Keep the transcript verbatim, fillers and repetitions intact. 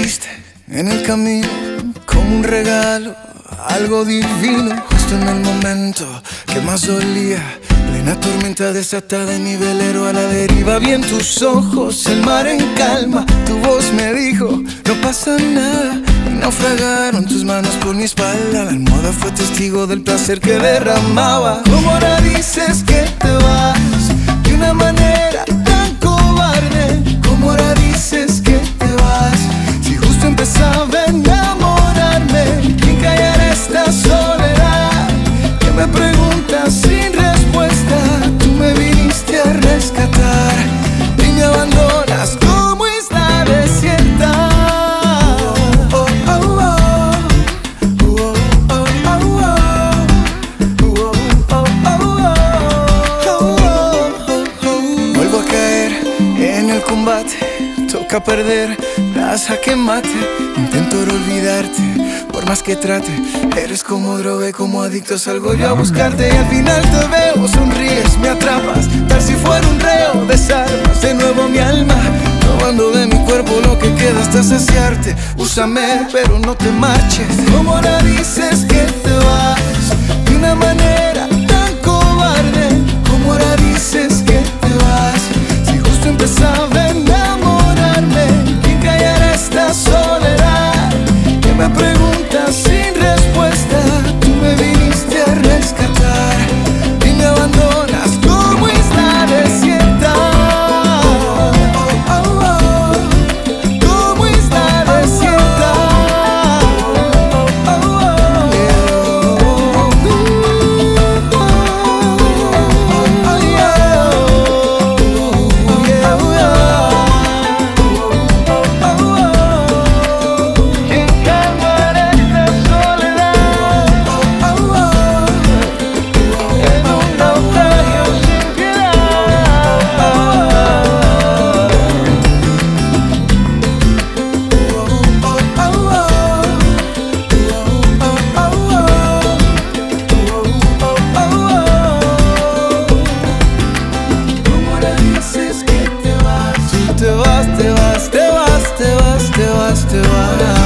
caíste en el camino como un regalo, algo divino, justo en el momento que más dolía. Plena tormenta desatada en mi velero a la deriva. Vi en tus ojos el mar en calma. Tu voz me dijo, no pasa nada. Y naufragaron tus manos por mi espalda. La almohada fue testigo del placer que derramaba. ¿Cómo ahora dices que te vas de una manera tan cobarde? ¿Cómo ahora dices que te vas si justo empezaba a enamorarme? ¿Quién callará esta soledad que me preguntas sin respuesta? Tú me viniste a rescatar y me abandonas como isla desierta. Vuelvo a caer en el combate, toca perder, la jaque mate. Intento olvidarte, por más que trate. Eres como droga y como adicto salgo yo a buscarte. Y al final te veo, sonríes, me atrapas, tal si fuera un reo. Desarmas de nuevo mi alma, robando de mi cuerpo lo que queda hasta saciarte. Úsame, pero no te marches. ¿Cómo ahora dices que te vas de una manera tan cobarde? ¿Cómo ahora dices que te vas si justo empezaba a enamorarme? ¿Quién callará esta soledad que me preguntas sin respuesta? Tú me viniste a rescatar y me abandonas como isla desierta. Como isla desierta. Te vas, te vas, te vas, te vas, te vas, te vas.